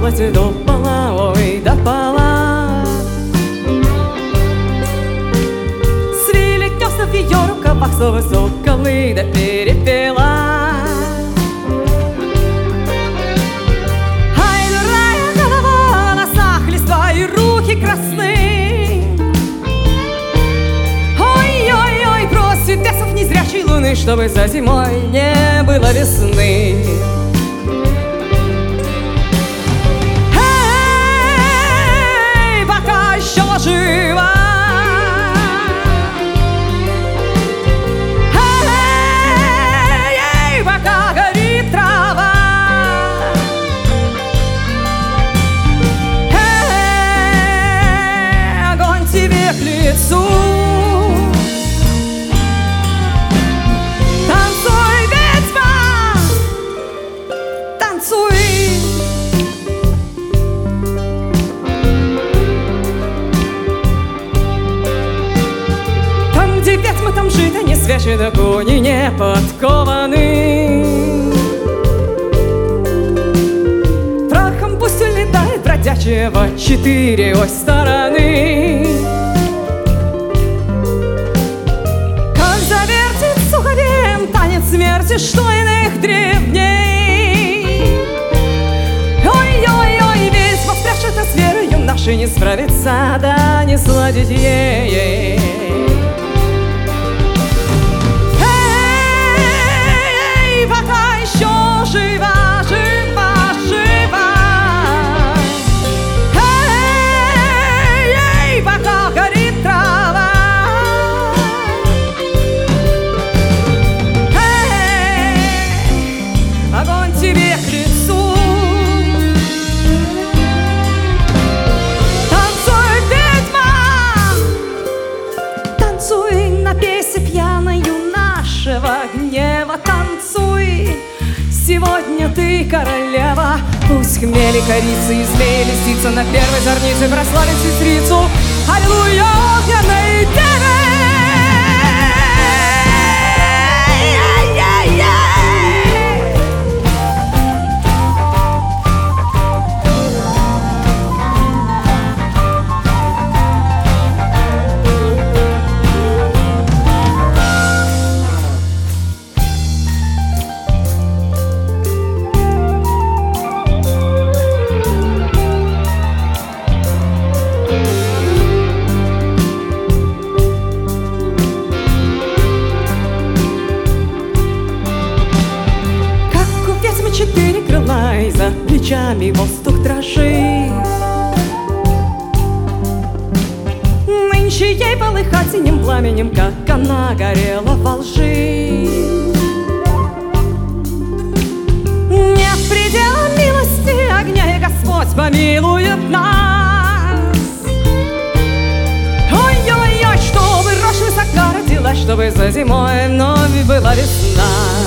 платье до пола, ой, до пола. Свили гнезда в ее рукавах, слово соколы, да перепела. Ай, дурная голова, на волосах листва и руки красны. Ой-ой-ой, просит бесов незрячей луны, чтобы за зимой не было весны. Эй, пока еще жива, эй, пока горит трава, эй, огонь тебе к лицу. Ведьмы там жито не свечи, да кони не подкованы. Прахом пусть улетает бродячего 4 ось стороны. Как завертит суховеем танец смерти, что иных древней. Ой-ой-ой, весь воспрявший-то с верою нашей не справится, да не сладить ей. Пока еще жива, жива, жива, эй, эй, пока горит трава, эй, огонь тебе к лицу. Танцуй, ведьма, танцуй, напейся пьяною нашего гнева, танцуй. Сегодня ты королева, пусть хмели, корицы и змеи лисица на первой зорнице прославит сестрицу. Аллилуйя, огненной деве! Четыре крыла, и за плечами воздух дрожит. Нынче ей полыхать синим пламенем, как она горела во лжи. Нет предела милости огня, и Господь помилует нас. Ой-ой-ой, чтобы рожь высока родилась, чтобы за зимой вновь была весна.